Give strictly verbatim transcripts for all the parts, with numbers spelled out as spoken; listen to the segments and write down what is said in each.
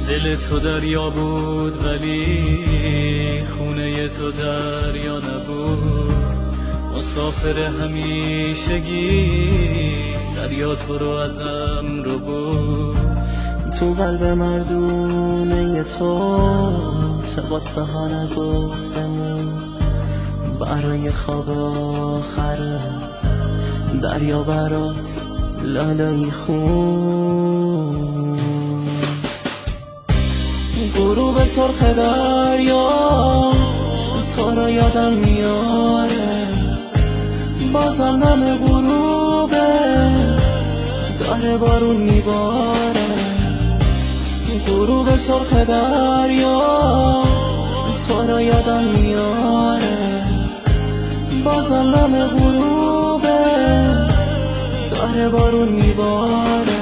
دل تو دریا بود ولی خونه تو دریا نبود. مسافر همیشگی دریا تو رو ازم رو بود. تو قلب مردونه تو چه قصه ها نگفتمون، برای خواب آخرت دریا برات لالایی خون. غروب سرخ دریا تو رو یادم میاره، بازم نم غروبه داره بارون میباره. غروب سرخ دریا تو رو یادم میاره، بازم نم غروبه داره بارون میباره.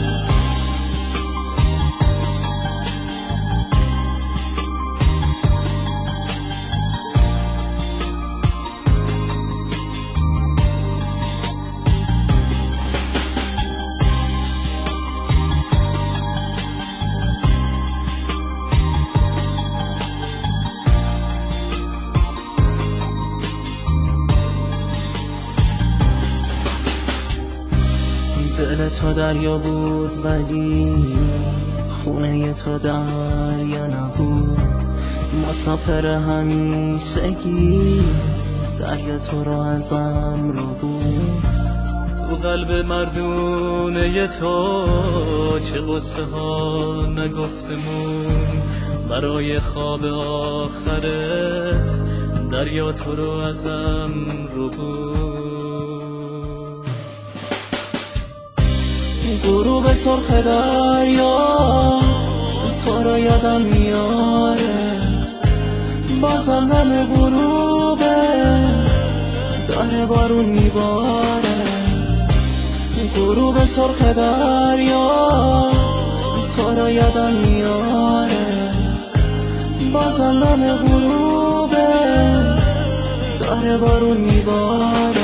دل تو دریا بود ولی خونه تو دریا نبود. مسافر همیشگی دریا تو رو ازم رو بود. تو قلب مردونه تو چه قصه ها نگفتمون، برای خواب آخرت دریا تو رو ازم رو بود. غروب سرخ دریا تو رو یادم میاره، بازم دم غروبه داره بارون میباره. غروب سرخ دریا تو رو یادم میاره، بازم دم غروبه داره بارون میباره.